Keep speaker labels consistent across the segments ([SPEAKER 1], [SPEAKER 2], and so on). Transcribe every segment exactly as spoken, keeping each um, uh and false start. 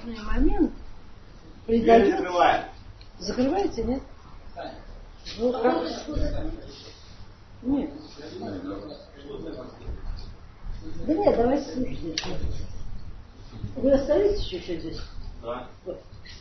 [SPEAKER 1] нужный момент придает... Закрываете, нет? Ну, как? Нет. Да нет, давайте слушайте. Вы оставитесь еще здесь?
[SPEAKER 2] Да.
[SPEAKER 1] Вот.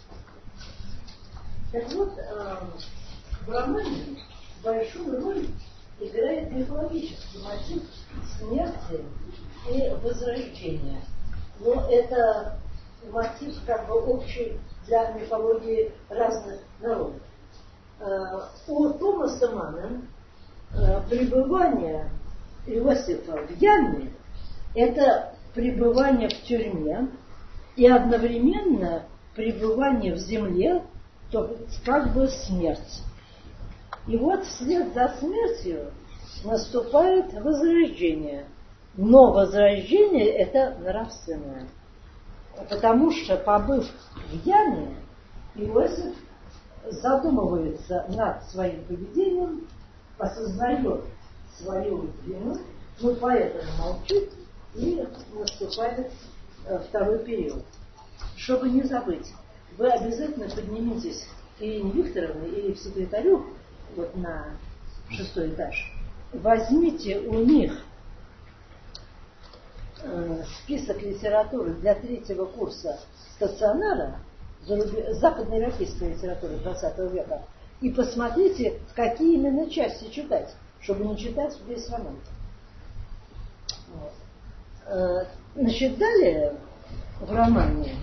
[SPEAKER 1] Так вот, в романе большую роль играет мифологический мотив смерти и возрождения. Но это мотив как бы общий для мифологии разных народов. У Томаса Манна пребывание Иосифа в яме – это пребывание в тюрьме и одновременно пребывание в земле, то есть как бы смерть. И вот вслед за смертью наступает возрождение. Но возрождение – это нравственное. Потому что, побыв в яме, Иосиф задумывается над своим поведением, осознает свою вину, но поэтому молчит, и наступает второй период. Чтобы не забыть, вы обязательно поднимитесь к Ирине Викторовне или к секретарю вот на шестой этаж. Возьмите у них э, список литературы для третьего курса стационара, западноевропейской литературы двадцатого века, и посмотрите, какие именно части читать, чтобы не читать весь роман. Вот. Значит, далее в романе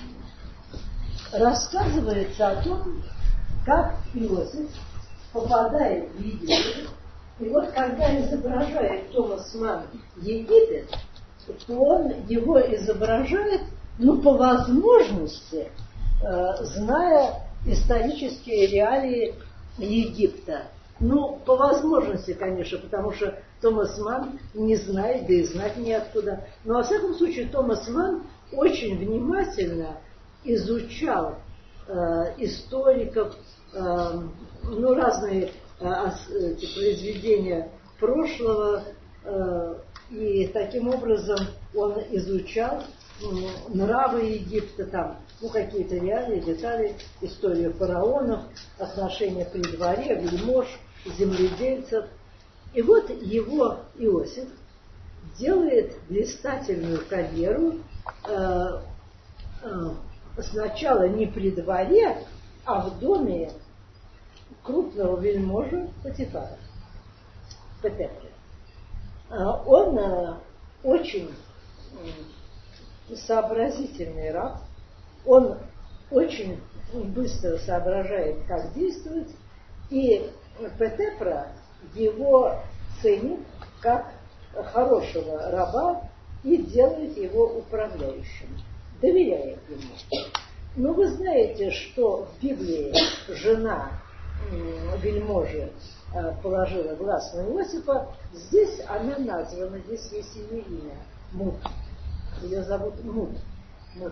[SPEAKER 1] рассказывается о том, как Иосиф попадает в Египет. И вот когда изображает Томас Манн Египет, то он его изображает, ну, по возможности, э, зная исторические реалии Египта. Ну, по возможности, конечно, потому что Томас Манн не знает, да и знать неоткуда. Но, во всяком случае, Томас Манн очень внимательно изучал э, историков, э, ну, разные э, эти произведения прошлого, э, и таким образом он изучал э, нравы Египта, там, ну, какие-то реалии, детали, историю фараонов, отношения при дворе, вельмож, земледельцев. И вот его Иосиф делает блистательную карьеру э, э, сначала не при дворе, а в доме крупного вельможи Потифара, Петепры. Он э, очень э, сообразительный раб, он очень быстро соображает, как действовать, и Петепра его ценит как хорошего раба и делает его управляющим, доверяет ему. Но вы знаете, что в Библии жена вельможи положила глаз на Иосифа, здесь она названа, здесь есть ее имя, Мут. Ее зовут Мут. Мут.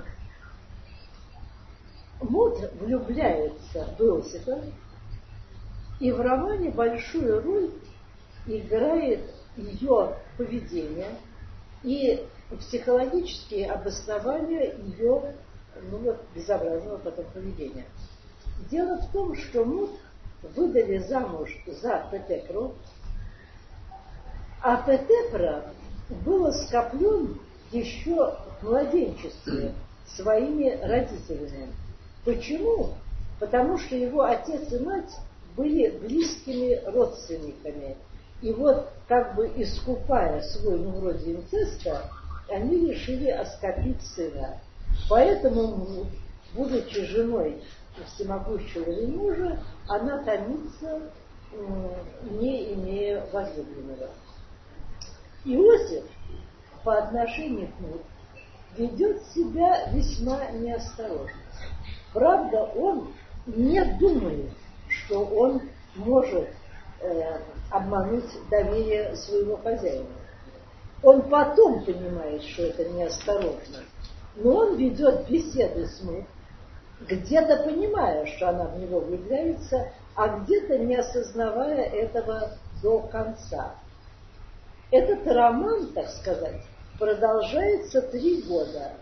[SPEAKER 1] Мут влюбляется в Иосифа, и в романе большую роль играет ее поведение и психологические обоснования ее, ну, вот, безобразного потом поведения. Дело в том, что Мут выдали замуж за Петепру, а Петепра был оскоплен еще в младенчестве своими родителями. Почему? Потому что его отец и мать были близкими родственниками. И вот, как бы искупая свой, ну, вроде инцеста, они решили оскопить сына. Поэтому, будучи женой всемогущего вельможи, она томится, не имея возлюбленного. Иосиф по отношению к нему ведет себя весьма неосторожно. Правда, он не думает, что он может э, обмануть доверие своего хозяина. Он потом понимает, что это неосторожно, но он ведет беседы с Мут, где-то понимая, что она в него влюбляется, а где-то не осознавая этого до конца. Этот роман, так сказать, продолжается три года.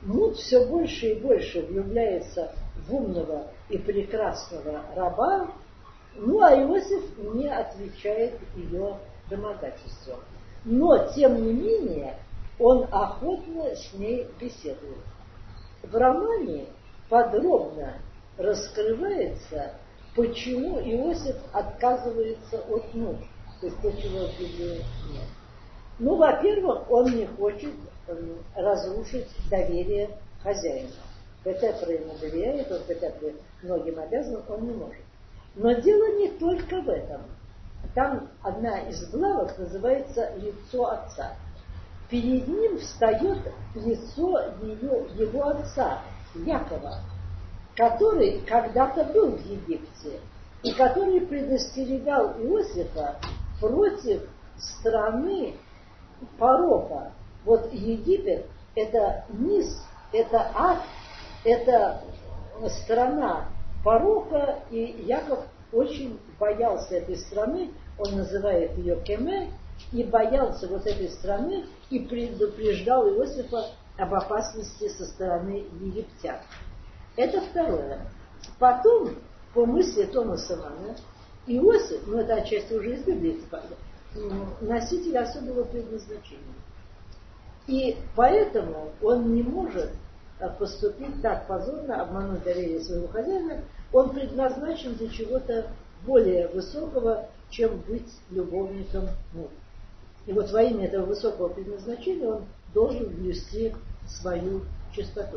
[SPEAKER 1] Мут все больше и больше влюбляется в умного и прекрасного раба, ну а Иосиф не отвечает ее домогательствам. Но, тем не менее, он охотно с ней беседует. В романе подробно раскрывается, почему Иосиф отказывается от мужа, то есть то, чего в Библии нет. Ну, во-первых, он не хочет э, разрушить доверие хозяина. Петепра ему доверяет, он Петепре многим обязан, он не может. Но дело не только в этом. Там одна из главок называется «Лицо отца». Перед ним встает лицо ее, его отца, Якова, который когда-то был в Египте и который предостерегал Иосифа против страны порока. Вот Египет – это низ, это ад, это страна порока, и Яков очень боялся этой страны, он называет ее Кеме, и боялся вот этой страны и предупреждал Иосифа об опасности со стороны египтян. Это второе. Потом, по мысли Томаса Манна, Иосиф, ну это отчасти уже из Библии, носитель особого предназначения. И поэтому он не может поступить так позорно, обмануть доверие своего хозяина. Он предназначен для чего-то более высокого, чем быть любовником мужа. И вот во имя этого высокого предназначения он должен блюсти свою чистоту.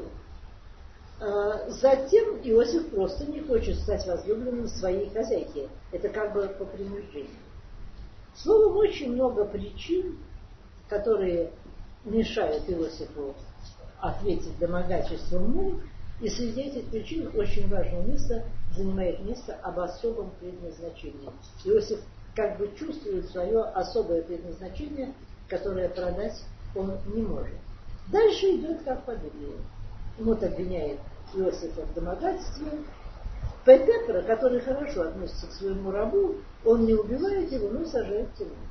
[SPEAKER 1] Затем Иосиф просто не хочет стать возлюбленным своей хозяйки. Это как бы по принуждению. Словом, очень много причин, которые мешают Иосифу ответить домогательством мужа, и среди этих причин очень важное место занимает место об особом предназначении. Иосиф как бы чувствует свое особое предназначение, которое продать он не может. Дальше идет как по Библии. Мут обвиняет Иосифа в домогательстве. Петепра, который хорошо относится к своему рабу, он не убивает его, но сажает в тюрьму.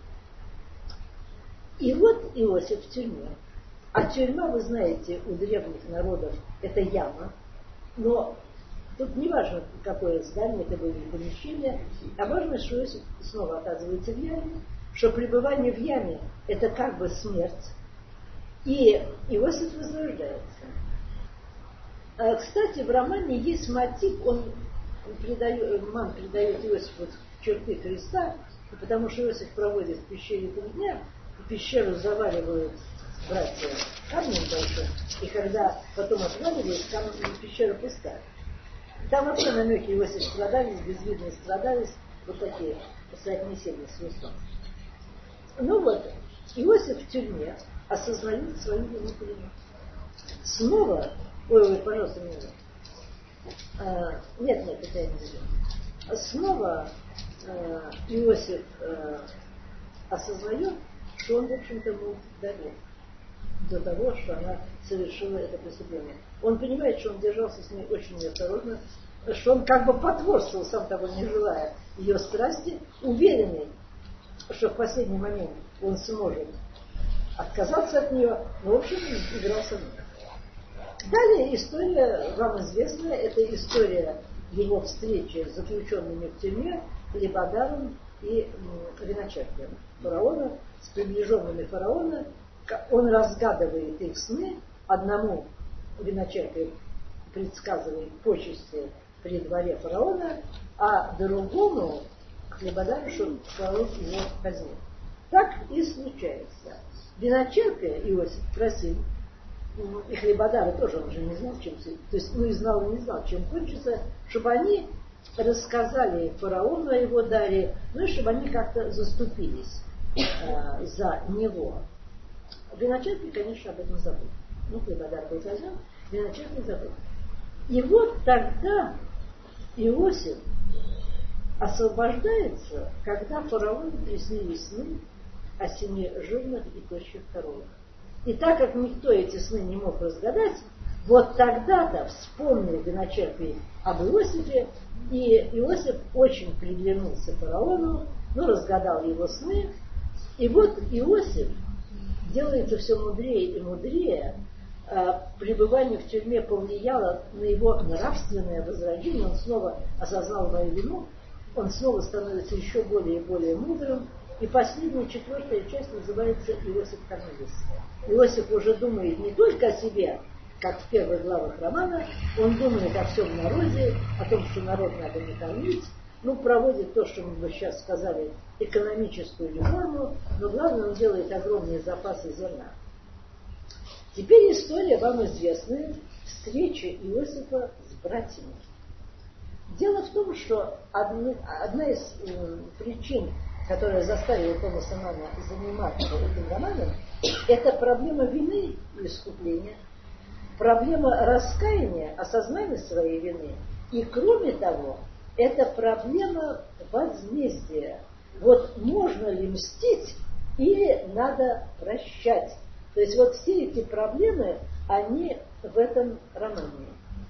[SPEAKER 1] И вот Иосиф в тюрьме. А тюрьма, вы знаете, у древних народов это яма. Но тут не важно, какое здание, какое помещение, а важно, что Иосиф снова оказывается в яме, что пребывание в яме это как бы смерть. И Иосиф возрождается. Кстати, в романе есть мотив, он придает, Ман придает Иосифу черты Христа, потому что Иосиф проводит в пещере три дня, пещеру заваливают братья камнем большим, и когда потом отваливают, там пещера пустая. Там вообще намеки Иосиф страдались, безвидные страдались, вот такие соотнесения с Христом. Ну вот, Иосиф в тюрьме осознает свою вину перед ним. Снова, ой, ой, пожалуйста, не надо. А, нет, нет, это я не буду. Снова а, Иосиф а, осознает, что он, в общем-то, был вдове до того, что она совершила это преступление. Он понимает, что он держался с ней очень неосторожно, что он как бы потворствовал, сам того не желая, ее страсти, уверенный, что в последний момент он сможет отказаться от нее, но, в общем, игрался в нее. Далее история, вам известная, это история его встречи с заключенными в тюрьме Лебодаром и виночерпием фараона, с приближенными фараона. Он разгадывает их сны, одному виночерпию предсказывает почести при дворе фараона, а другому Хлебодару, что фараон его казнит. Так и случается. Виночерпия Иосиф просил, и Хлебодара тоже он же не знал, чем, то есть, ну и знал, и не знал, чем кончится, чтобы они рассказали фараону о его даре, ну и чтобы они как-то заступились э, за него. Виночерпий, конечно, об этом забыл. Ну, Хлебодар был казнен, Виночерпий забыл. И вот тогда Иосиф освобождается, когда фараону приснились сны о семи жирных и тощих коровах. И так как никто эти сны не мог разгадать, вот тогда-то вспомнил Виночерпий об Иосифе, и Иосиф очень приглянулся фараону, ну, разгадал его сны, и вот Иосиф делается все мудрее и мудрее, пребывание в тюрьме повлияло на его нравственное возрождение, он снова осознал свою вину, он снова становится еще более и более мудрым. И последняя, четвертая часть называется Иосиф Корнилис. Иосиф уже думает не только о себе, как в первых главах романа, он думает о всем народе, о том, что народ надо не кормить, ну, проводит то, что мы бы сейчас сказали, экономическую реформу, но главное, он делает огромные запасы зерна. Теперь история вам известная, встреча Иосифа с братьями. Дело в том, что одна, одна из э, причин, которая заставила Томаса Манна заниматься этим романом, это проблема вины и искупления, проблема раскаяния, осознания своей вины, и кроме того, это проблема возмездия. Вот можно ли мстить или надо прощать? То есть вот все эти проблемы, они в этом романе.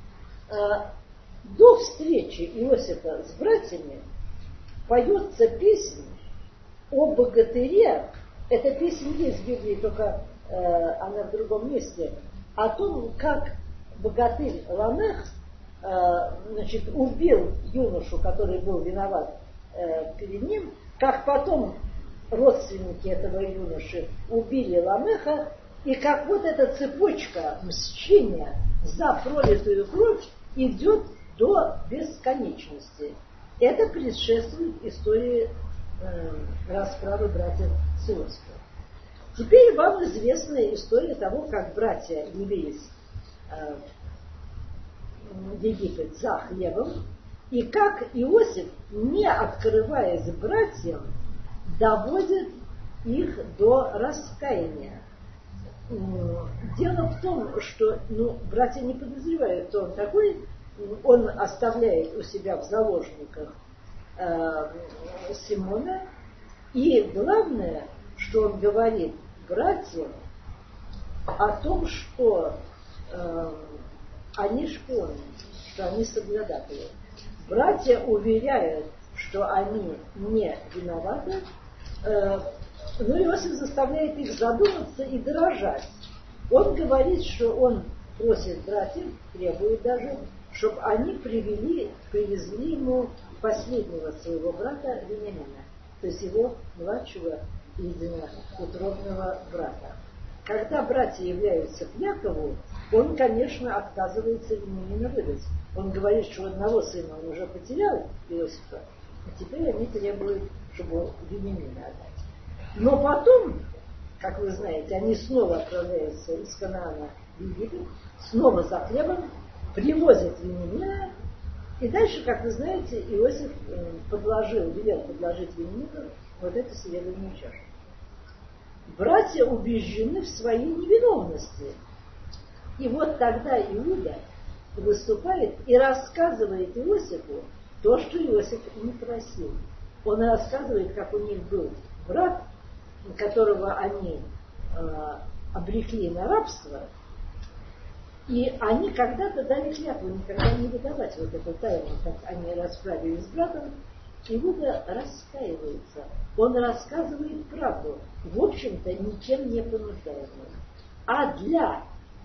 [SPEAKER 1] До встречи Иосифа с братьями поется песня о богатыре. Эта песня есть в Библии, только э, она в другом месте. О том, как богатырь Ламех э, значит, убил юношу, который был виноват э, перед ним, как потом родственники этого юноши убили Ламеха, и как вот эта цепочка мщения за пролитую кровь идет до бесконечности. Это предшествует истории э, расправы братьев с Иосифом. Теперь вам известная история того, как братья явились э, в Египет за хлебом, и как Иосиф, не открываясь братьям, доводит их до раскаяния. Дело в том, что ну, братья не подозревают, кто он такой. Он оставляет у себя в заложниках э, Симона. И главное, что он говорит братьям о том, что э, они шпионы, что они соглядатели. Братья уверяют, что они не виноваты, э, но Иосиф заставляет их задуматься и дорожать. Он говорит, что он просит братьев, требует даже, чтобы они привели, привезли ему последнего своего брата Вениамина, то есть его младшего единоутробного брата. Когда братья являются к Якову, он, конечно, отказывается Вениамина выдать. Он говорит, что одного сына он уже потерял, Иосифа, а теперь они требуют, чтобы Вениамина отдать. Но потом, как вы знаете, они снова отправляются из Канаана в Египет, снова за хлебом, привозят Вениамина, и дальше, как вы знаете, Иосиф подложил, велел подложить Вениамину вот эту серебряную чашу. Братья убеждены в своей невиновности. И вот тогда Иуда выступает и рассказывает Иосифу то, что Иосиф не просил. Он рассказывает, как у них был брат, которого они э, обрекли на рабство, и они когда-то дали клятву никогда не выдавать вот эту тайну, как они расправились с братом. Иуда раскаивается. Он рассказывает правду, в общем-то, ничем не понуждаемым. А для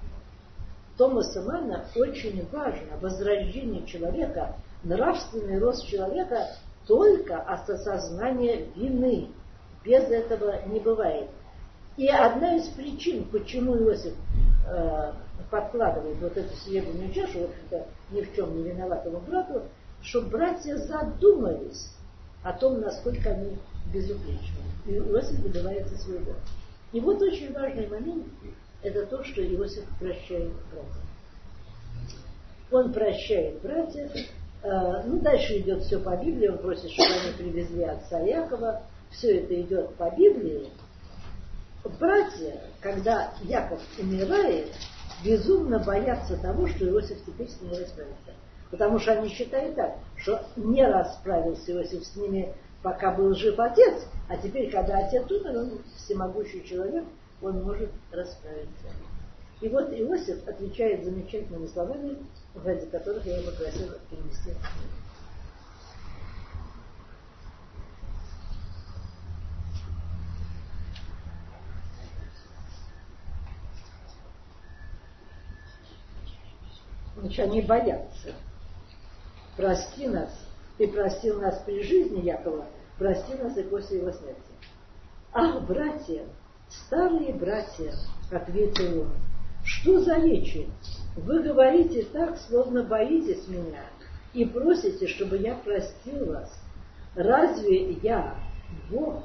[SPEAKER 1] Томаса Манна очень важно возрождение человека, нравственный рост человека только от осознания вины. Без этого не бывает. И одна из причин, почему Иосиф э, подкладывает вот эту серебряную чашу, в общем-то, ни в чем не виноватому брату, чтобы братья задумались о том, насколько они безупречны. И Иосиф добивается своего. И вот очень важный момент, это то, что Иосиф прощает братьев. Он прощает братьев. Э, ну, дальше идет все по Библии. Он просит, чтобы они привезли отца Якова. Все это идет по Библии. Братья, когда Яков умирает, безумно боятся того, что Иосиф теперь с ними расправится. Потому что они считают так, что не расправился Иосиф с ними, пока был жив отец, а теперь, когда отец умер, он всемогущий человек, он может расправиться. И вот Иосиф отвечает замечательными словами, ради которых я его попросила перенести. Значит, они боятся. Прости нас. Ты простил нас при жизни Якова, прости нас и после его смерти. Ах, братья, старые братья, ответил он, что за речи? Вы говорите так, словно боитесь меня, и просите, чтобы я простил вас. Разве я, Бог?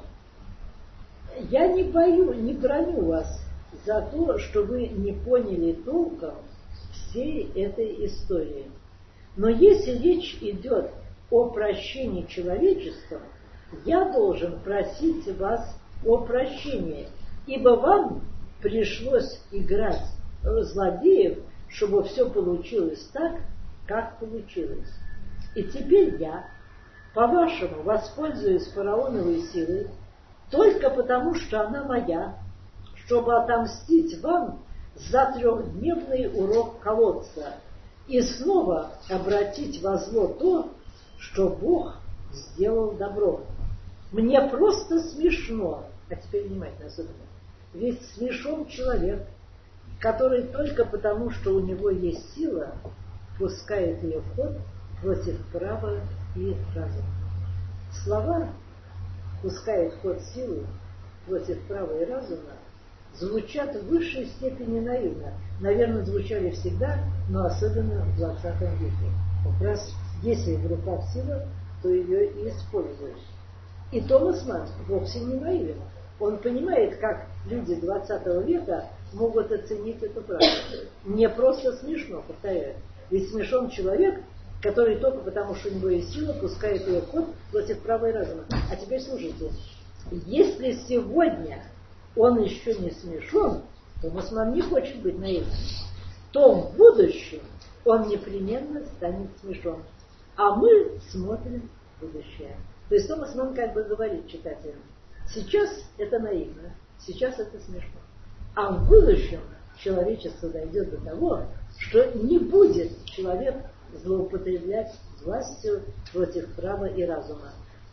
[SPEAKER 1] Я не бою, не броню вас за то, что вы не поняли толком всей этой истории. Но если речь идет о прощении человечества, я должен просить вас о прощении, ибо вам пришлось играть злодеев, чтобы все получилось так, как получилось. И теперь я, по-вашему, воспользуюсь фараоновой силой только потому, что она моя, чтобы отомстить вам за трехдневный урок колодца и снова обратить во зло то, что Бог сделал добром. Мне просто смешно, а теперь внимательно особенно, ведь смешон человек, который только потому, что у него есть сила, пускает ее в ход против права и разума. Слова «пускает в ход силу против права и разума» звучат в высшей степени наивно. Наверное, звучали всегда, но особенно в двадцатом веке. Как раз если в руках сила, то ее и используешь. И Томас Манн вовсе не наивен. Он понимает, как люди двадцатого века могут оценить эту правду. Мне просто смешно, повторяю. Ведь смешон человек, который только потому, что у него есть сила, пускает ее в ход против права и разума. А теперь слушайте. Если сегодня он еще не смешон, Томас Манн не хочет быть наивным, то в будущем он непременно станет смешон. А мы смотрим в будущее. То есть Томас Манн как бы говорит читателям, сейчас это наивно, сейчас это смешно. А в будущем человечество дойдет до того, что не будет человек злоупотреблять властью против права и разума.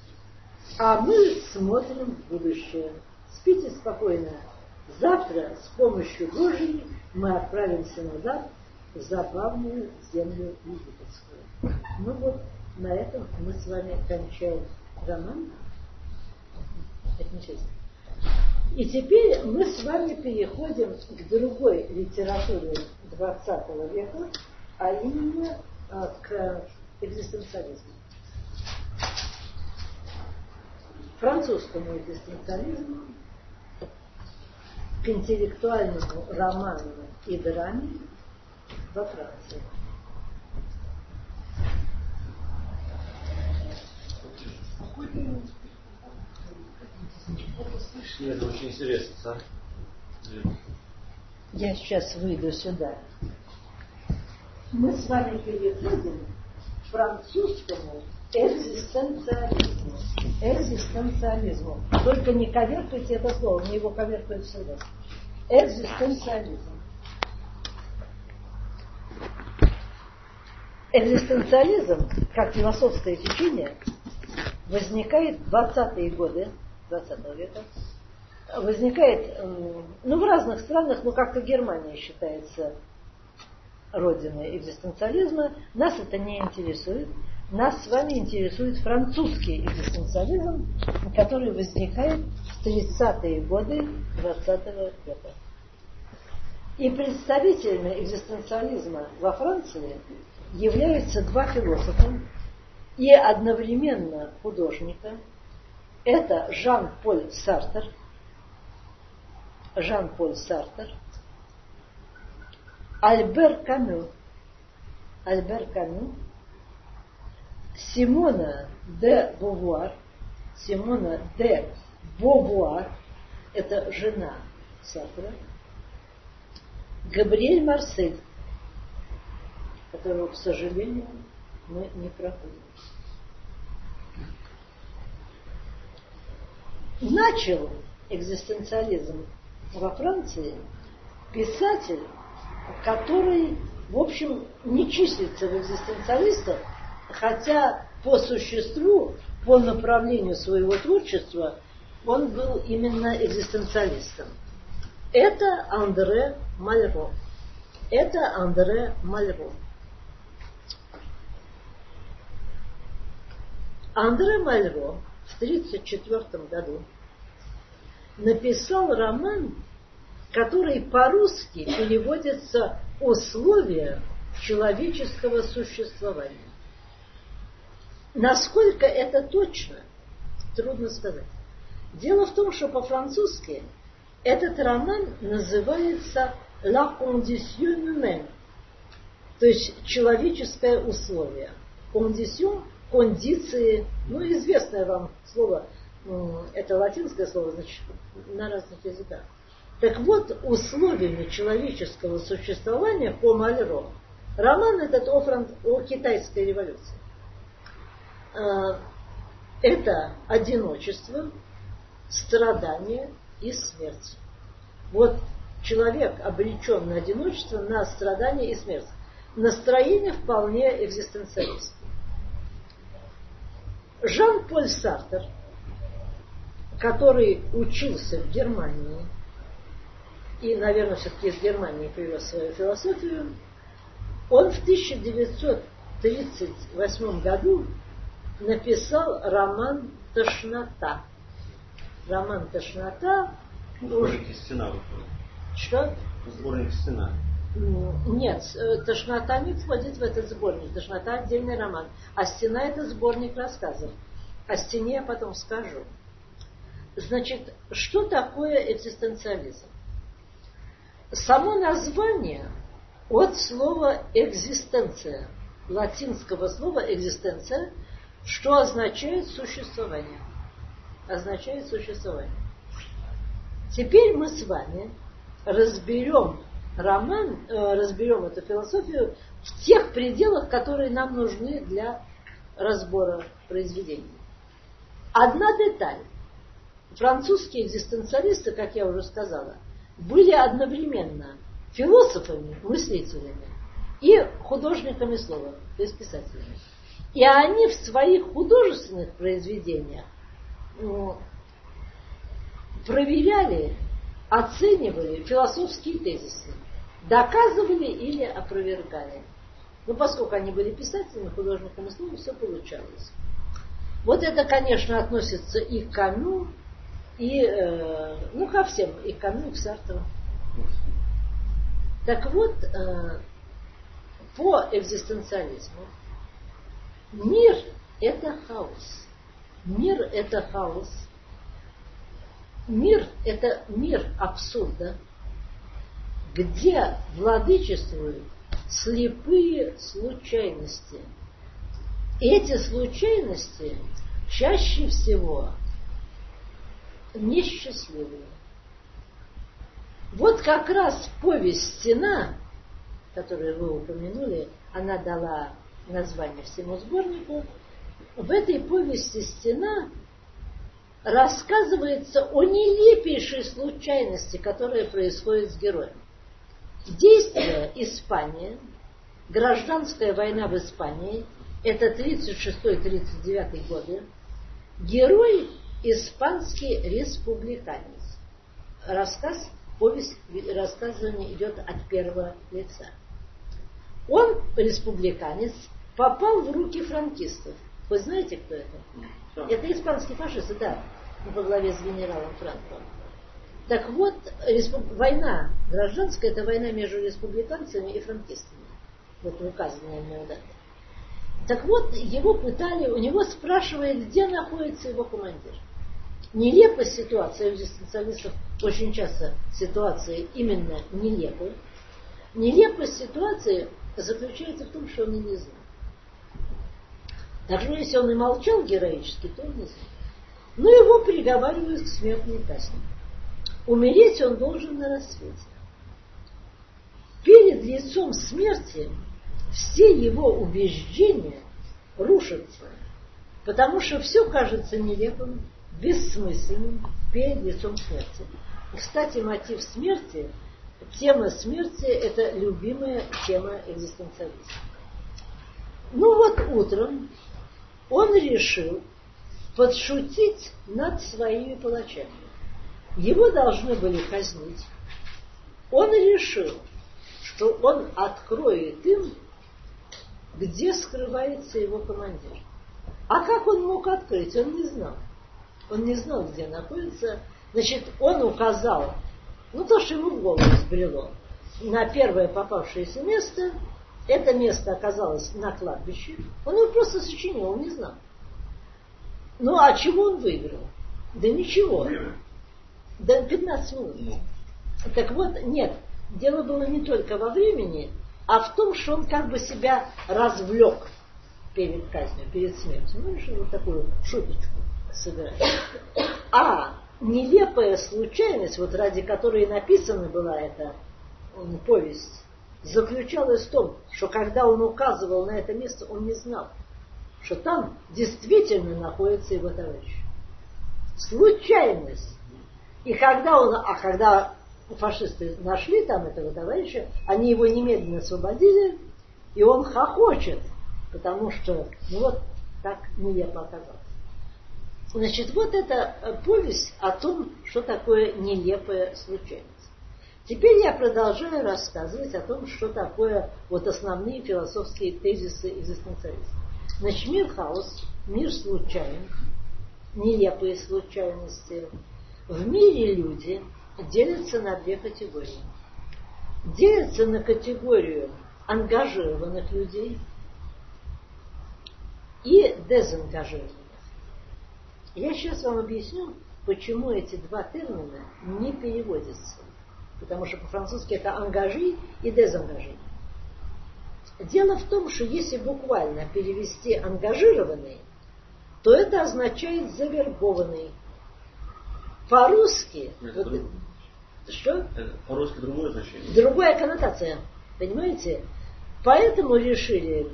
[SPEAKER 1] А мы смотрим в будущее. Спите спокойно. Завтра с помощью Божией мы отправимся назад в забавную землю египетскую. Ну вот, на этом мы с вами кончаем роман. Отмечайте. И теперь мы с вами переходим к другой литературе двадцатого века, а именно к экзистенциализму. Французскому экзистенциализму, к интеллектуальному роману и драме во Франции.
[SPEAKER 2] Это очень интересно, да?
[SPEAKER 1] Я сейчас выйду сюда. Мы с вами переходим к французскому экзистенциализму. Экзистенциализму. Только не коверкайте это слово, мы его коверкают всегда. Экзистенциализм. Экзистенциализм, как философское течение, возникает в двадцатые годы двадцатого века. Возникает, ну, в разных странах, но как-то Германия считается родиной экзистенциализма. Нас это не интересует. Нас с вами интересует французский экзистенциализм, который возникает в тридцатые годы двадцатого века. И представителями экзистенциализма во Франции являются два философа и одновременно художника. Это Жан-Поль Сартр, Жан-Поль Сартр, Альбер Камю, Альбер Камю, Симона де Бовуар, Симона де Бовуар, это жена Сартра, Габриэль Марсель, которого, к сожалению, мы не проходим. Начал экзистенциализм во Франции писатель, который, в общем, не числится в экзистенциалистах, хотя по существу, по направлению своего творчества, он был именно экзистенциалистом. Это Андре Мальро. Это Андре Мальро. Андре Мальро в тридцать четвёртом году написал роман, который по-русски переводится «Условия человеческого существования». Насколько это точно, трудно сказать. Дело в том, что по-французски этот роман называется «La condition humaine», то есть «человеческое условие». «Condition» – кондиции, ну, известное вам слово, это латинское слово, значит, на разных языках. Так вот, условиями человеческого существования по Мальро роман этот о, фран... о китайской революции. Это одиночество, страдание и смерть. Вот человек обречен на одиночество, на страдание и смерть. Настроение вполне экзистенциалистское. Жан-Поль Сартр, который учился в Германии, и, наверное, все-таки из Германии привез свою философию, он в тысяча девятьсот тридцать восьмом году написал роман «Тошнота». Роман «Тошнота».
[SPEAKER 2] Сборник «Стена» выходит.
[SPEAKER 1] Что?
[SPEAKER 2] Сборник «Стена».
[SPEAKER 1] Нет, «Тошнота» не входит в этот сборник. «Тошнота» — отдельный роман. А «Стена» — это сборник рассказов. О «Стене» я потом скажу. Значит, что такое экзистенциализм? Само название от слова «экзистенция», латинского слова «экзистенция», что означает существование. Означает существование. Теперь мы с вами разберем роман, э, разберем эту философию в тех пределах, которые нам нужны для разбора произведений. Одна деталь. Французские экзистенциалисты, как я уже сказала, были одновременно философами, мыслителями и художниками слова, то есть писателями. И они в своих художественных произведениях ну, проверяли, оценивали философские тезисы, доказывали или опровергали. Но поскольку они были писателями, художниками слова, все получалось. Вот это, конечно, относится и к Камю, и э, ну, ко всем, и к Камю, и к Сартру. Так вот, э, по экзистенциализму мир – это хаос. Мир – это хаос. Мир – это мир абсурда, где владычествуют слепые случайности. И эти случайности чаще всего несчастливые. Вот как раз повесть «Стена», которую вы упомянули, она дала название всему сборнику. В этой повести «Стена» рассказывается о нелепейшей случайности, которая происходит с героем. Действие Испания, гражданская война в Испании, это тридцать шестой — тридцать девятый годы. Герой испанский республиканец. Рассказ, повесть, рассказывание идет от первого лица. Он, республиканец, попал в руки франкистов. Вы знаете, кто это? Что? Это испанские фашисты, да, во главе с генералом Франко. Так вот, респуб... война гражданская, это война между республиканцами и франкистами. Вот указанная мне дата. Так вот, его пытали, у него спрашивают, где находится его командир. Нелепая ситуация, у экзистенциалистов очень часто ситуации именно нелепые. Нелепость ситуации заключается в том, что он и не знал. Так что если он и молчал героически, то он не знал. Но его приговаривают к смертной казни. Умереть он должен на рассвете. Перед лицом смерти все его убеждения рушатся, потому что все кажется нелепым, бессмысленным перед лицом смерти. Кстати, мотив смерти, тема смерти – это любимая тема экзистенциализма. Ну вот утром он решил подшутить над своими палачами. Его должны были казнить. Он решил, что он откроет им, где скрывается его командир. А как он мог открыть? Он не знал. Он не знал, где находится. Значит, он указал, ну, то, что ему в голову взбрело, на первое попавшееся место. Это место оказалось на кладбище. Он его просто сочинил, он не знал. Ну, а чего он выиграл? Да ничего. Да пятнадцать минут. Так вот, нет, дело было не только во времени, а в том, что он как бы себя развлек перед казнью, перед смертью. Ну, решил вот такую шуточку сыграть. А нелепая случайность, вот ради которой написана была эта повесть, заключалась в том, что когда он указывал на это место, он не знал, что там действительно находится его товарищ. Случайность. И когда он, а когда фашисты нашли там этого товарища, они его немедленно освободили, и он хохочет, потому что, ну вот, так нелепо оказалось. Значит, вот эта повесть о том, что такое нелепая случайность. Теперь я продолжаю рассказывать о том, что такое вот основные философские тезисы экзистенциализма. Значит, мир хаос, мир случайен, нелепые случайности. В мире люди делятся на две категории. Делятся на категорию ангажированных людей и дезангажированных. Я сейчас вам объясню, почему эти два термина не переводятся. Потому что по-французски это ангажи и дезангажи. Дело в том, что если буквально перевести ангажированный, то это означает завербованный. По-русски... Вот, что?
[SPEAKER 2] По-русски другое значение.
[SPEAKER 1] Другая коннотация. Понимаете? Поэтому решили,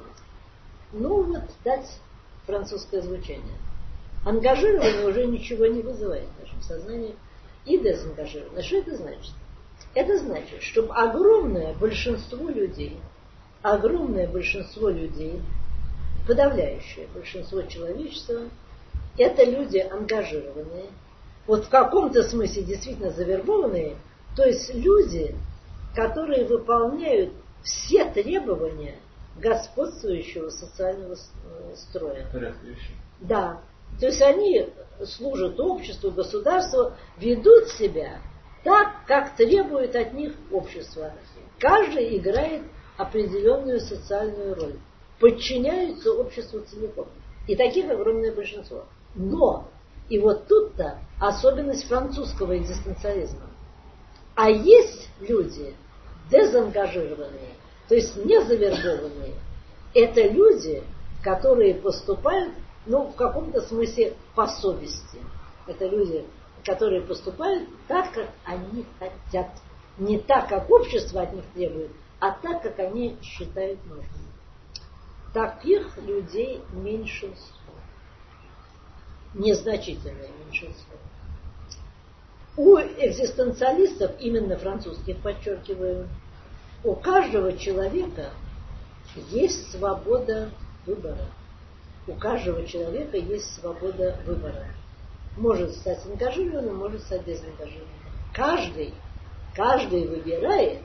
[SPEAKER 1] ну вот, дать французское звучание. Ангажированный уже ничего не вызывает в нашем сознании. И дезангажированный. Что это значит? Это значит, чтобы огромное большинство людей, огромное большинство людей, подавляющее большинство человечества, это люди ангажированные, вот в каком-то смысле действительно завербованные, то есть люди, которые выполняют все требования господствующего социального строя. Да. То есть они служат обществу, государству, ведут себя так, как требует от них общество. Каждый играет определенную социальную роль. Подчиняются обществу целиком. И таких огромное большинство. Но, и вот тут-то особенность французского экзистенциализма. А есть люди дезангажированные, то есть не завербованные. Это люди, которые поступают, ну, в каком-то смысле по совести. Это люди, которые поступают так, как они хотят. Не так, как общество от них требует, а так, как они считают нужным. Таких людей меньшинство. Незначительное меньшинство. У экзистенциалистов, именно французских, подчеркиваю, у каждого человека есть свобода выбора. У каждого человека есть свобода выбора. Может стать ангажированным, может стать дезангажированным. Каждый, каждый выбирает,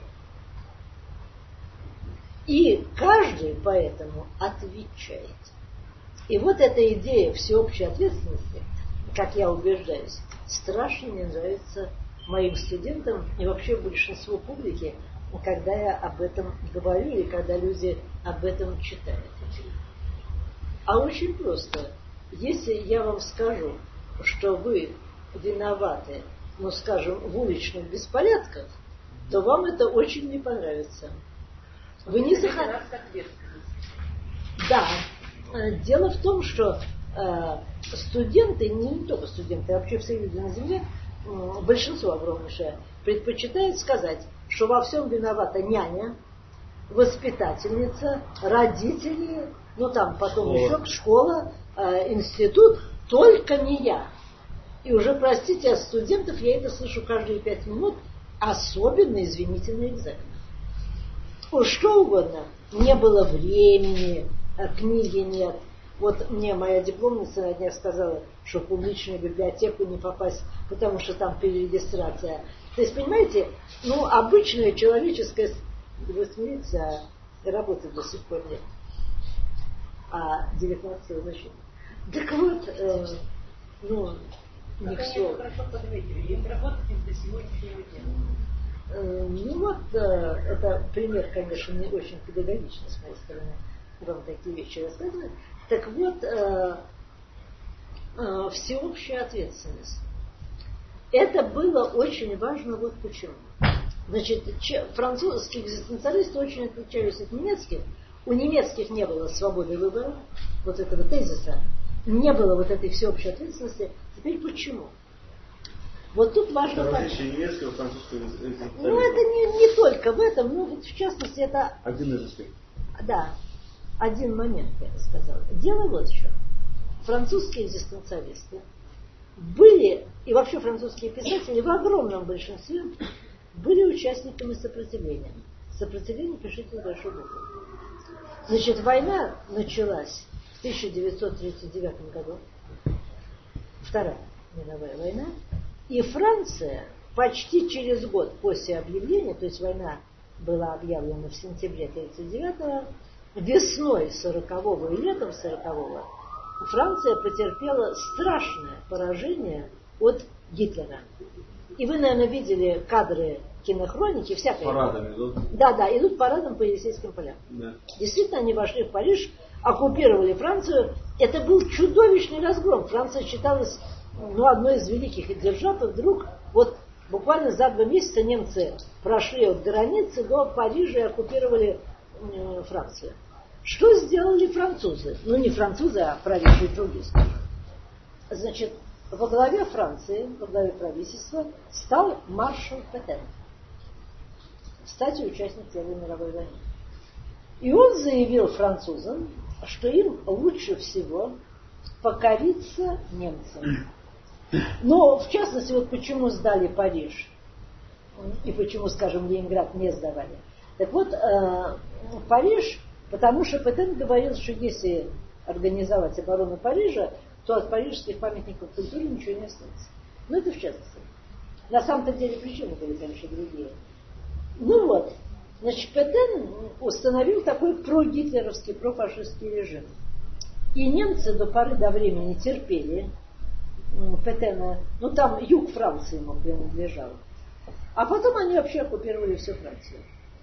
[SPEAKER 1] и каждый поэтому отвечает. И вот эта идея всеобщей ответственности, как я убеждаюсь, страшно не нравится моим студентам и вообще большинству публики, когда я об этом говорю и когда люди об этом читают. А очень просто. Если я вам скажу, что вы виноваты, ну, скажем, в уличных беспорядках, то вам это очень не понравится. Вы не захотите. Да. Дело в том, что э, студенты, не, не только студенты, а вообще все люди на земле, э, большинство огромнейшее, предпочитают сказать, что во всем виновата няня, воспитательница, родители, ну там потом школа. еще школа, э, институт, только не я. И уже, простите, от студентов я это слышу каждые пять минут, особенно, извините, на экзаменах. Уж что угодно. Не было времени, книги нет. Вот мне моя дипломница на днях сказала, что в публичную библиотеку не попасть, потому что там перерегистрация. То есть, понимаете, ну, обычная человеческая... Вы смеетесь, а работы до сих пор нет. а девятнадцать его защита. Так вот, э, ну, не все.
[SPEAKER 3] Хорошо подметили, и работать до сегодняшнего дня.
[SPEAKER 1] Э, ну вот, э, это пример, конечно, не очень педагогичный с моей стороны, вам такие вещи рассказывать. Так вот, э, э, всеобщая ответственность. Это было очень важно вот почему. Значит, французские экзистенциалисты очень отличались от немецких. У немецких не было свободы выбора, вот этого тезиса, не было вот этой всеобщей ответственности. Теперь почему? Вот тут важно понять.
[SPEAKER 2] Немецкого, французского экзистенциализма.
[SPEAKER 1] Ну, это не, не только в этом, но вот в частности это...
[SPEAKER 2] Один из аспектов.
[SPEAKER 1] Да, один момент, я бы сказала. Дело вот в чем. Французские экзистенциалисты были, и вообще французские писатели в огромном большинстве были участниками сопротивления. Сопротивление пишите с большой буквы. Значит, война началась в тысяча девятьсот тридцать девятом году, Вторая мировая война, и Франция почти через год после объявления, то есть война была объявлена в сентябре тридцать девятого, весной сорокового и летом сорокового Франция потерпела страшное поражение от Гитлера. И вы, наверное, видели кадры кинохроники, всякое.
[SPEAKER 2] Парадами идут.
[SPEAKER 1] Да, да, идут парадом по Елисейским полям.
[SPEAKER 2] Да.
[SPEAKER 1] Действительно, они вошли в Париж, оккупировали Францию. Это был чудовищный разгром. Франция считалась ну, одной из великих держав, и вдруг вот буквально за два месяца немцы прошли от границы до Парижа и оккупировали э, Францию. Что сделали французы? Ну, не французы, а правящие круги. Значит, во главе Франции, во главе правительства стал маршал Петен. Кстати, участник Первой мировой войны. И он заявил французам, что им лучше всего покориться немцам. Но, в частности, вот почему сдали Париж и почему, скажем, Ленинград не сдавали. Так вот, э, Париж, потому что Петен говорил, что если организовать оборону Парижа, то от парижских памятников культуры ничего не останется. Ну, это в частности. На самом-то деле причины были, конечно, другие. Ну вот, значит, Петен установил такой прогитлеровский, профашистский режим. И немцы до поры до времени терпели Петена, ну там юг Франции ему принадлежал. А потом они вообще оккупировали всю Францию.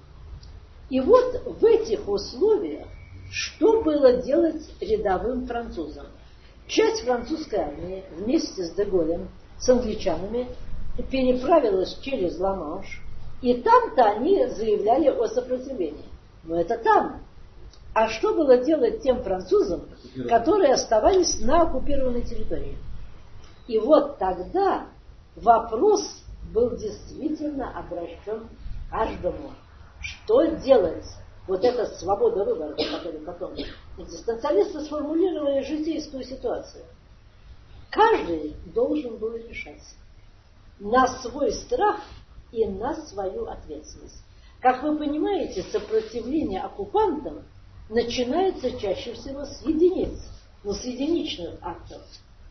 [SPEAKER 1] И вот в этих условиях что было делать рядовым французам? Часть французской армии вместе с Деголем, с англичанами, переправилась через Ла-Манш, и там-то они заявляли о сопротивлении. Но это там. А что было делать тем французам, которые оставались на оккупированной территории? И вот тогда вопрос был действительно обращен к каждому. Что делать? Вот эта свобода выбора, которую потом экзистенциалисты сформулировали житейскую ситуацию. Каждый должен был решаться на свой страх и на свою ответственность. Как вы понимаете, сопротивление оккупантам начинается чаще всего с единиц, ну, с единичных актов.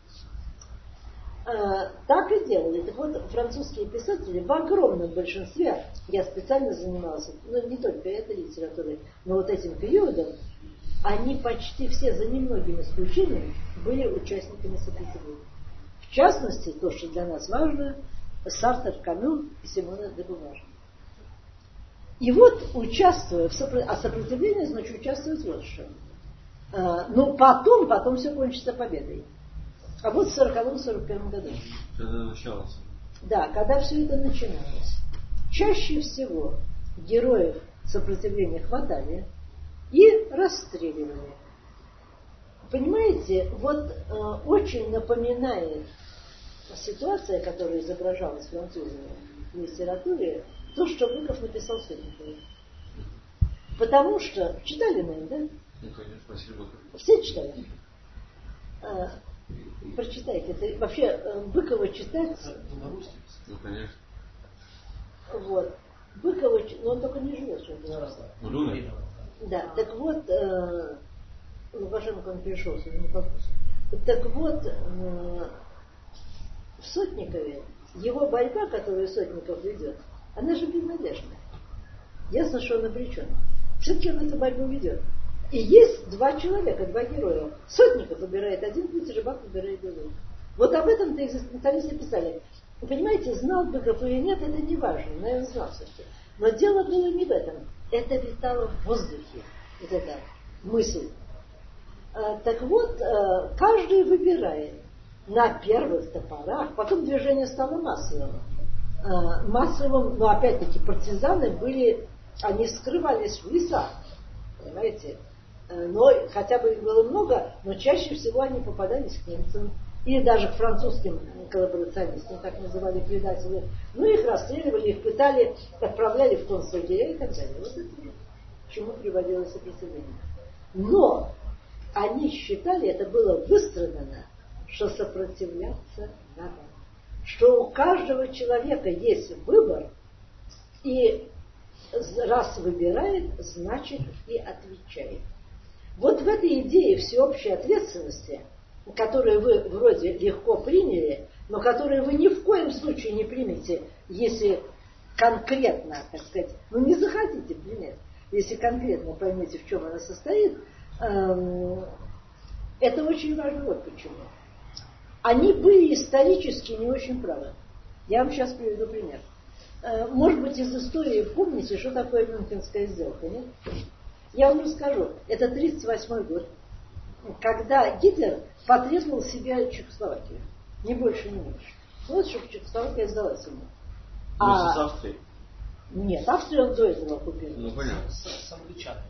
[SPEAKER 1] Э, так и делали. Так вот, французские писатели в огромном большинстве, я специально занималась, ну, не только этой литературой, но вот этим периодом, они почти все, за немногими исключениями, были участниками сопротивления. В частности, то, что для нас важно, Сартр, Камю и Симона де Бувар. И вот, участвуя в сопротивлении, а сопротивление, значит, участвовать вот что. А, но потом, потом все кончится победой. А вот в сороковом сорок первом году.
[SPEAKER 2] Когда началось.
[SPEAKER 1] Да, когда все это начиналось. Чаще всего героев сопротивления хватали и расстреливали. Понимаете, вот э, очень напоминает ситуация, которая изображалась французами в литературе, то, что Быков написал Сотникову. Потому что... Читали, наверное, да?
[SPEAKER 2] Ну, конечно, Василий Быков.
[SPEAKER 1] Все читали? А, прочитайте. Это, вообще, Быкова читать...
[SPEAKER 2] Ну, конечно.
[SPEAKER 1] Вот. Быкова... Но он только не живет, что это.
[SPEAKER 2] Ну, Люна.
[SPEAKER 1] Да, так вот... Э, Лукашенко он перешел, не попался. Так вот... Э, в Сотникове его борьба, которую Сотников ведет, она же безнадежная. Ясно, что он обречен. Все-таки он эту борьбу ведет. И есть два человека, два героя. Сотников выбирает один путь, Рыбак выбирает другой. Вот об этом-то экзистенциалисты писали. Вы понимаете, знал Быков или нет, это не важно, наверное, знал все-таки. Но дело было не в этом. Это витало в воздухе, вот эта мысль. А, так вот, а, каждый выбирает на первых-то порах, потом движение стало массовым. А, массовым, но опять-таки партизаны были, они скрывались в лесах, понимаете? Но хотя бы их было много, но чаще всего они попадались к немцам. Или даже к французским коллаборационистам, так называли предатели. Ну, их расстреливали, их пытали, отправляли в концлагеря и так далее. Вот это к чему приводило сопротивление. Но они считали, это было выстрадано, что сопротивляться надо. Что у каждого человека есть выбор, и раз выбирает, значит и отвечает. Вот в этой идее всеобщей ответственности, которую вы вроде легко приняли, но которую вы ни в коем случае не примете, если конкретно, так сказать, ну не захотите принять, если конкретно поймете, в чем она состоит, эм, это очень важно. Вот почему. Они были исторически не очень правы. Я вам сейчас приведу пример. Э, может быть, из истории помните, что такое Мюнхенская сделка, нет? Я вам расскажу. Это тридцать восьмой год, когда Гитлер потребовал себе Чехословакию. Ни больше, ни меньше. Вот, чтобы Чехословакия сдалась ему.
[SPEAKER 2] А... с Австрией?
[SPEAKER 1] Нет, Австрию он до этого купил.
[SPEAKER 2] Ну, понятно.
[SPEAKER 3] С, с англичанами.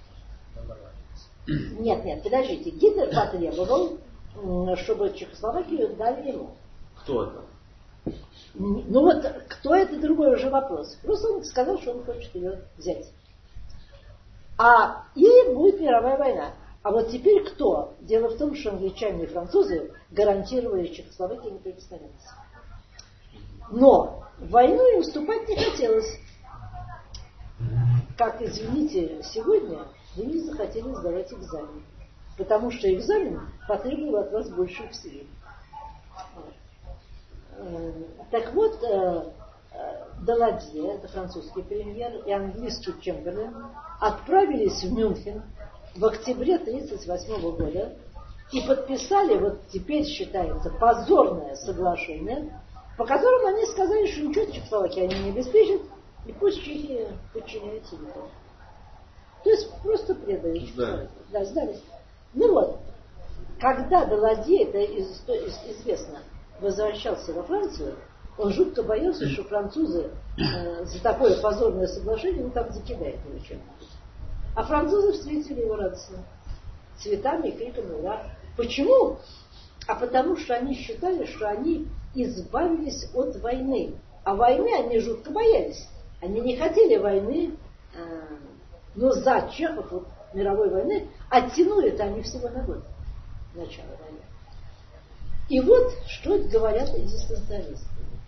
[SPEAKER 1] Нет, нет, подождите. Гитлер потребовал, чтобы Чехословакию дали ему.
[SPEAKER 2] Кто это?
[SPEAKER 1] Ну вот, кто это, другой уже вопрос. Просто он сказал, что он хочет ее взять. А и будет мировая война. А вот теперь кто? Дело в том, что англичане и французы гарантировали Чехословакии неприкосновенность. Но в войну им вступать не хотелось. Как, извините, сегодня вы не захотели сдавать экзамен. Потому что экзамен потребовал от вас больше усилий. Так вот, Даладье, это французский премьер, и английский Чемберлен отправились в Мюнхен в октябре тысяча девятьсот тридцать восьмого года и подписали, вот теперь считается, позорное соглашение, по которому они сказали, что ничего Чехословакии они не обеспечат, и пусть Чехия подчиняется Литве. То есть просто предали Чехословакию. Да, сдались. Ну вот, когда Даладье, это известно, возвращался во Францию, он жутко боялся, что французы э, за такое позорное соглашение, ну там закидают его чем-то. А французы встретили его радостно. Цветами и криками «Ура!». Почему? А потому что они считали, что они избавились от войны. А войны они жутко боялись. Они не хотели войны, э, но за чехов вот, мировой войны оттянули-то они всего на год начала войны. И вот что говорят экзистенциалисты.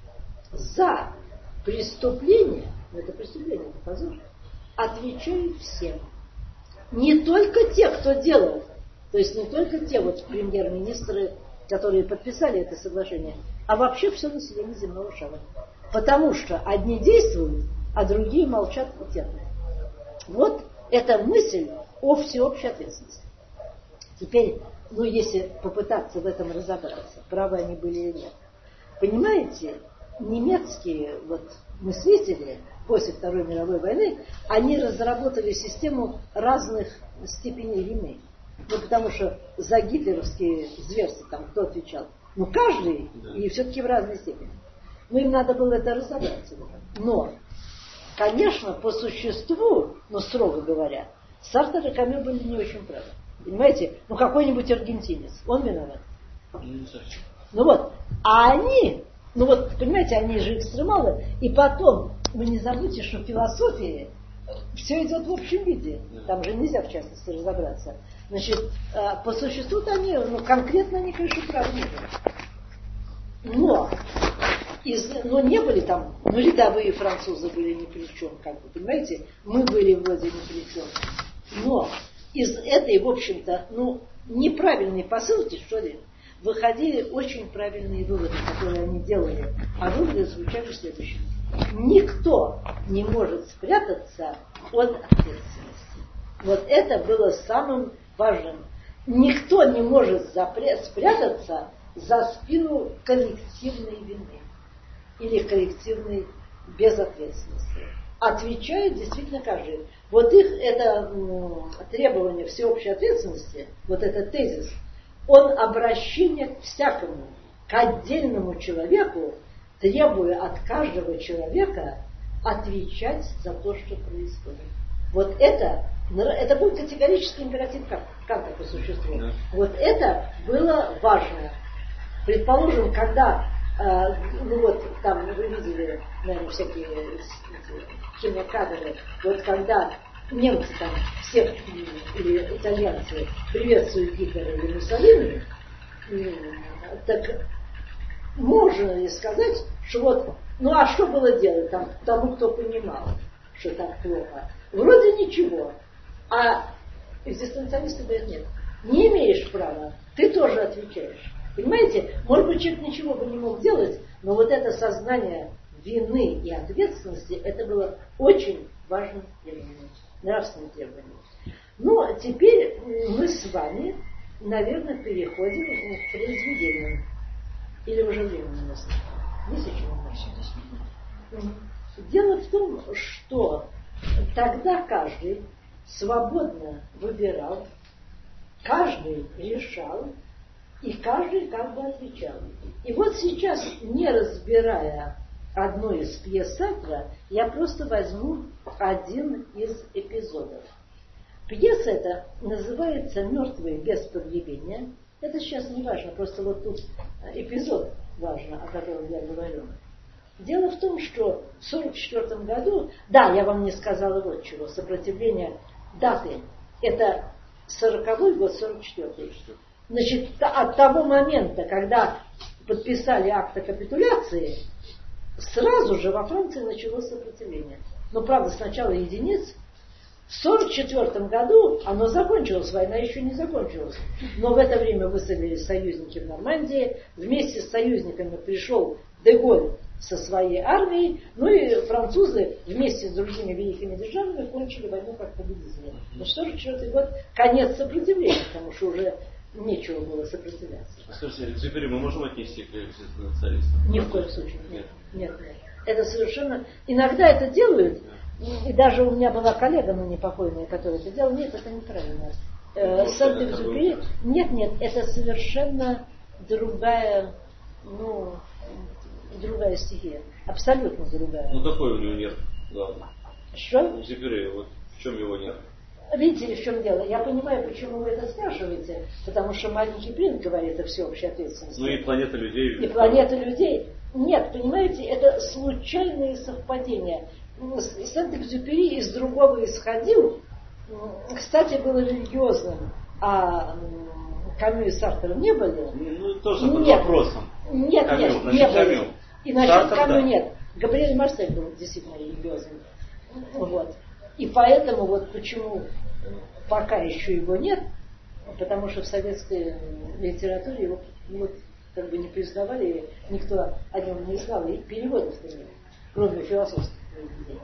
[SPEAKER 1] За преступление, ну это преступление, это позор, отвечают все. Не только те, кто делал, то есть не только те вот премьер-министры, которые подписали это соглашение, а вообще все население земного шара. Потому что одни действуют, а другие молчат и терпят. Вот эта мысль о всеобщей ответственности. Теперь, ну если попытаться в этом разобраться, правы они были или нет. Понимаете, немецкие вот мыслители после Второй мировой войны, они разработали систему разных степеней вины. Ну, потому что за гитлеровские зверства там кто отвечал? Ну, каждый, да. И все-таки в разной степени. Ну, им надо было это разобраться. Но, конечно, по существу, ну, строго говоря, Сартер и Камю были не очень правы. Понимаете? Ну, какой-нибудь аргентинец, он виноват. Ну вот, а они, ну вот, понимаете, они же экстремалы, и потом, вы не забудьте, что в философии все идет в общем виде, там же нельзя в частности разобраться. Значит, по существу-то они, ну, конкретно они, конечно, правы не были. Но, из, но не были там, ну, рядовые французы были ни при чем, как бы, понимаете, мы были вроде ни при чем. Но из этой, в общем-то, ну, неправильной посылки, что ли, выходили очень правильные выводы, которые они делали. А выводы звучали в следующем. Никто не может спрятаться от ответственности. Вот это было самым важным. Никто не может запря- спрятаться за спину коллективной вины или коллективной безответственности. Отвечает действительно каждый. Вот их это м, требование всеобщей ответственности, вот этот тезис, он обращение к всякому, к отдельному человеку, требуя от каждого человека отвечать за то, что происходит. Вот это, это был категорический императив Канта по существу. Да. Вот это было важно. Предположим, когда, э, ну вот там вы видели, наверное, всякие кинокадры, вот когда немцы там все или итальянцы приветствуют Гитлера или Муссолини, так можно ли сказать, что вот, ну а что было делать там тому, кто понимал, что так плохо? Вроде ничего. А экзистенциалисты говорят, нет, не имеешь права, ты тоже отвечаешь. Понимаете, может быть, человек ничего бы не мог делать, но вот это сознание вины и ответственности, это было очень важным требованием, нравственным требованием. Ну, теперь мы с вами, наверное, переходим к произведению. Или уже время у нас? Есть еще вопрос? Дело в том, что тогда каждый свободно выбирал, каждый решал, и каждый как бы отвечал. И вот сейчас, не разбирая одну из пьес Сартра, я просто возьму один из эпизодов. Пьеса эта называется «Мертвые без погребения». Это сейчас не важно, просто вот тут эпизод важно, о котором я говорю. Дело в том, что в сорок четвёртом году, да, я вам не сказала вот чего, сопротивление даты, это сороковой год, сорок четвёртый. Значит, от того момента, когда подписали акт о капитуляции, сразу же во Франции началось сопротивление. Но, правда, сначала единиц. В сорок четвёртом году оно закончилось, война еще не закончилась. Но в это время высадились союзники в Нормандии. Вместе с союзниками пришел де-Голь со своей армией. Ну и французы вместе с другими великими державами кончили войну как победители. Но сорок четвёртый год конец сопротивления, потому что уже нечего было сопротивляться.
[SPEAKER 2] Скажите, Экзюпери мы можем отнести к экзистенциалистам?
[SPEAKER 1] Ни в коем случае. Нет. Нет, нет. Это совершенно... Иногда это делают, и даже у меня была коллега, ну, непокойная, которая это делала. Нет, это неправильно. Э, Сент-Экзюпери... Нет, нет, это совершенно другая, ну, другая стихия. Абсолютно другая.
[SPEAKER 2] Ну, какой у него нерв главный?
[SPEAKER 1] Что?
[SPEAKER 2] Экзюпери, вот в чем его нерв?
[SPEAKER 1] Видите, в чем дело? Я понимаю, почему вы это спрашиваете, потому что маленький принц говорит о всеобщей ответственности.
[SPEAKER 2] Ну и планета людей.
[SPEAKER 1] И планета людей. Нет, понимаете, это случайные совпадения. Сент-Экзюпери из другого исходил. Кстати, был религиозным, а Камю и Сартр не были.
[SPEAKER 2] Ну, тоже под
[SPEAKER 1] нет.
[SPEAKER 2] вопросом.
[SPEAKER 1] Нет,
[SPEAKER 2] Камю,
[SPEAKER 1] нет,
[SPEAKER 2] насчет
[SPEAKER 1] не были.
[SPEAKER 2] Камю.
[SPEAKER 1] И насчет
[SPEAKER 2] Сартр,
[SPEAKER 1] Камю
[SPEAKER 2] да.
[SPEAKER 1] нет. Габриэль Марсель был действительно религиозным. Вот. И поэтому вот почему пока еще его нет, потому что в советской литературе его вот, как бы не признавали, никто о нем не знал, и переводов нет, кроме философских произведений.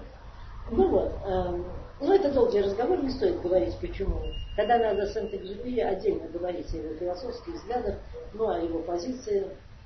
[SPEAKER 1] Ну вот, э, ну это долгий разговор, не стоит говорить почему. Когда надо Сент-Экзюпери отдельно говорить о его философских взглядах, ну о его позиции,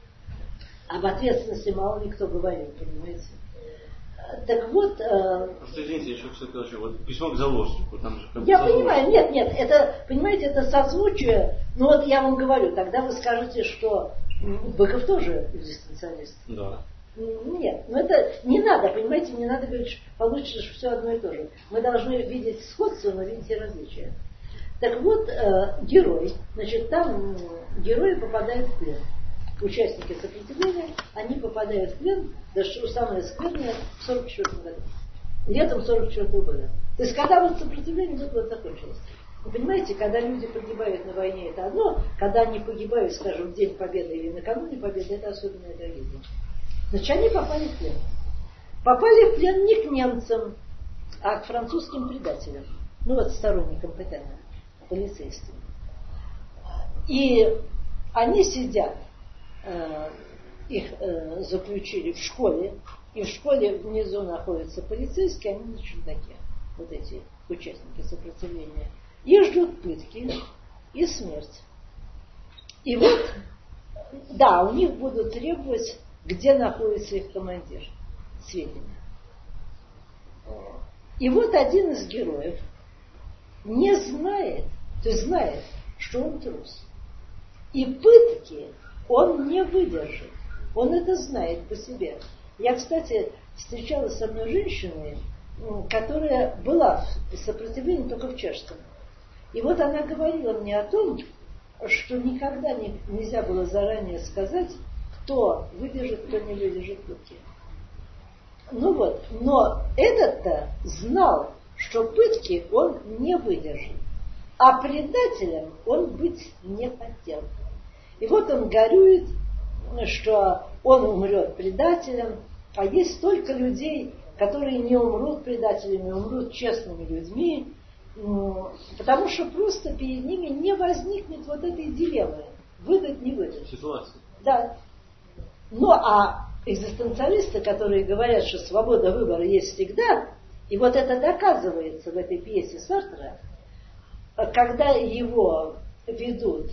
[SPEAKER 1] об ответственности мало ли кто говорил, понимаете. Так вот... Э,
[SPEAKER 2] Просто извините, еще все-таки вот письмо к заложнику. Там же
[SPEAKER 1] я
[SPEAKER 2] заложник.
[SPEAKER 1] понимаю, нет, нет, это, понимаете, это созвучие, ну вот я вам говорю, тогда вы скажете, что Быков тоже экзистенциалист.
[SPEAKER 2] Да.
[SPEAKER 1] Нет, ну это не надо, понимаете, не надо говорить, что получится что все одно и то же. Мы должны видеть сходство, но видеть и различия. Так вот, э, герой, значит, там герои попадают в плен. Участники сопротивления, они попадают в плен, да что самое скверное, в сорок четвёртом году. Летом сорок четвёртого года. То есть, когда вот сопротивление тут вот закончилось. Вы понимаете, когда люди погибают на войне, это одно, когда они погибают, скажем, в День Победы или накануне Победы, это особенная трагедия. Значит, они попали в плен. Попали в плен не к немцам, а к французским предателям. Ну вот сторонникам ПТН, полицейским. И они сидят, э, их э, заключили в школе, и в школе внизу находятся полицейские, они на чердаке. Вот эти участники сопротивления, их ждут пытки и смерть. И вот, да, у них будут требовать, где находится их командир, сведения. И вот один из героев не знает, то есть знает, что он трус. И пытки он не выдержит. Он это знает по себе. Я, кстати, встречалась с одной женщиной, которая была в сопротивлении только в чешском. И вот она говорила мне о том, что никогда не, нельзя было заранее сказать, кто выдержит, кто не выдержит пытки. Ну вот, но этот-то знал, что пытки он не выдержит, а предателем он быть не хотел. И вот он горюет, что он умрет предателем, а есть столько людей, которые не умрут предателями, умрут честными людьми, потому что просто перед ними не возникнет вот этой дилеммы, выдать, не выдать.
[SPEAKER 2] Ситуация.
[SPEAKER 1] Да. Ну а экзистенциалисты, которые говорят, что свобода выбора есть всегда, и вот это доказывается в этой пьесе Сартра, когда его ведут,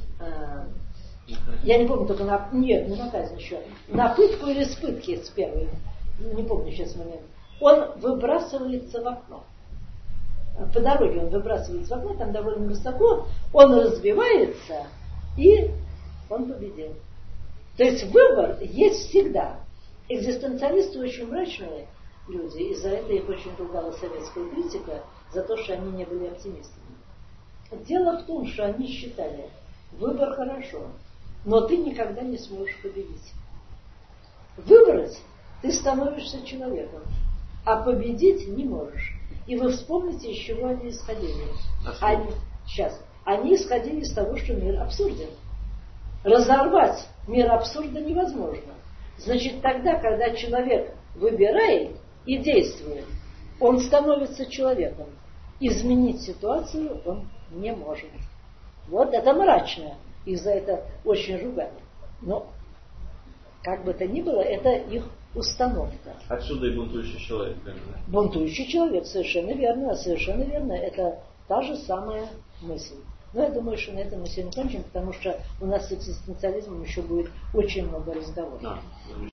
[SPEAKER 1] я не помню только на, нет, не на казнь еще, на пытку или с пытки с первой, не помню сейчас момент, он выбрасывается в окно. По дороге он выбрасывается в окно, там довольно высоко, он разбивается, и он победил. То есть выбор есть всегда. Экзистенциалисты очень мрачные люди, и за это их очень ругала советская критика, за то, что они не были оптимистами. Дело в том, что они считали, выбор хорошо, но ты никогда не сможешь победить. Выбрать ты становишься человеком, а победить не можешь. И вы вспомните, из чего они исходили. Они, сейчас, они исходили из того, что мир абсурден. Разорвать мир абсурда невозможно. Значит, тогда, когда человек выбирает и действует, он становится человеком. Изменить ситуацию он не может. Вот это мрачно. Их за это очень ругали. Но, как бы то ни было, это их установка.
[SPEAKER 2] Отсюда и бунтующий человек. Наверное.
[SPEAKER 1] Бунтующий человек, совершенно верно, совершенно верно. Это та же самая мысль. Но я думаю, что на этом мы сегодня кончим, потому что у нас с экзистенциализмом еще будет очень много разговоров. Да.